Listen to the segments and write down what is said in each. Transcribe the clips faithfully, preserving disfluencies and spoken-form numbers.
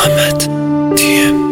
محمد تیم.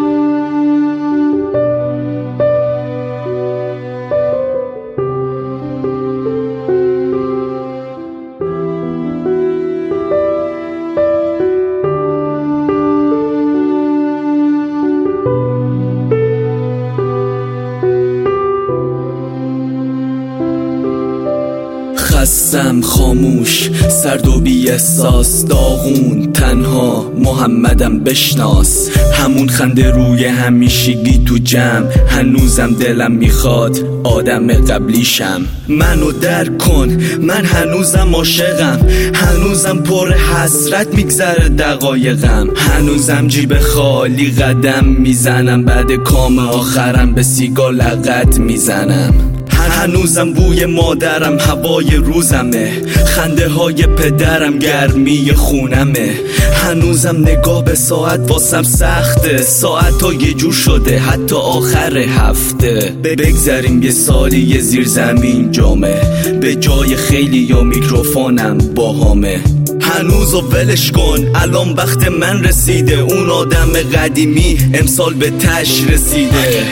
خستم خاموش سرد و بی احساس داغون تنها محمدم بشناس. همون خنده روی همیشگی تو جمع، هنوزم دلم میخواد آدم قبلیشم. منو درک کن، من هنوزم عاشقم، هنوزم پر حسرت میگذره دقایقم، هنوزم جیب خالی قدم میزنم، بعد کام آخرم به سیگار لغت میزنم. هنوزم بوی مادرم هوای روزمه، خنده های پدرم گرمی خونمه، هنوزم نگاه به ساعت واسم سخته، ساعت ها یه جور شده حتی آخر هفته. بگذاریم یه سالی یه زیر زمین جامه، به جای خیلی یا میکروفونم باهامه. هنوز و ولش کن الان وقت من رسیده، اون آدم قدیمی امسال به تش رسیده.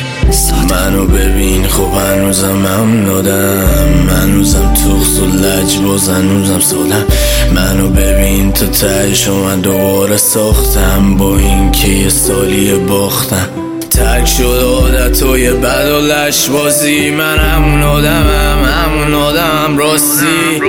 منو ببین خب هنوزم هم نادم، هنوزم توخس و لج باز هنوزم سالم. منو ببین تا تهش من دوباره ساختم، با این که یه سالی باختم. ترک شد عادتای بد و لش بازی، من همون آدمم همون آدمم راستی.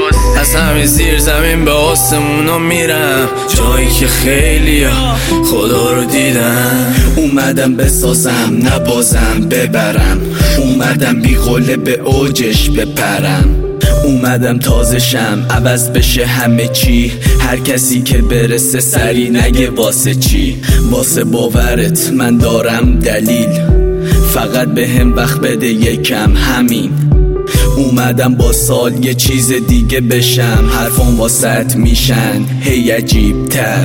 از همین زیر زمین به آسمونا میرم، جایی که خیلی ها خدا رو دیدم. اومدم بسازم نبازم ببرم، اومدم بی قله به اوجش بپرم، اومدم تازشم عوض بشه همه چی. هر کسی که برسه سری نگه واسه چی، واسه باورت من دارم دلیل، فقط به هم وقت بده یکم همین. اومدم با سال یه چیز دیگه بشم، حرفام واسط میشن هی عجیب تر.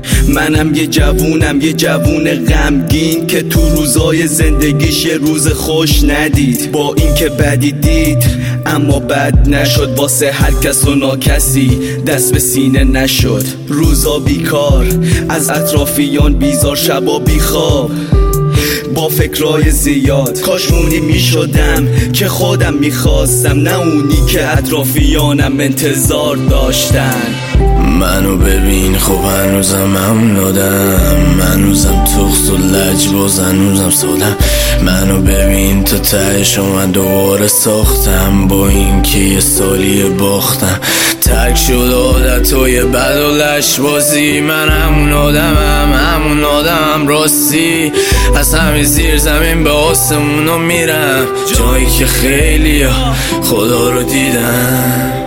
منم یه جوونم یه جوون غمگین که تو روزای زندگیش یه روز خوش ندید، با این که بدی دید اما بد نشد، واسه هر کس و ناکسی دست به سینه نشد. روزا بیکار از اطرافیان بیزار، شبا بیخواب با فکرای زیاد، کاش اونی می شدم که خودم میخواستم، نه اونی که اطرافیانم انتظار داشتن. منو ببین خب هنوزم هم نادم، هنوزم توخس و لج باز هنوزم سالم. منو ببین تا تهش من دوباره ساختم، با این که یه سالی باختم. ترک شد عادتای بد و لش بازی، من همون آدمم همون آدمم راستی. از همین زیر زمین به آسمونا میرم، جایی که خیلی ها خدا رو دیدم.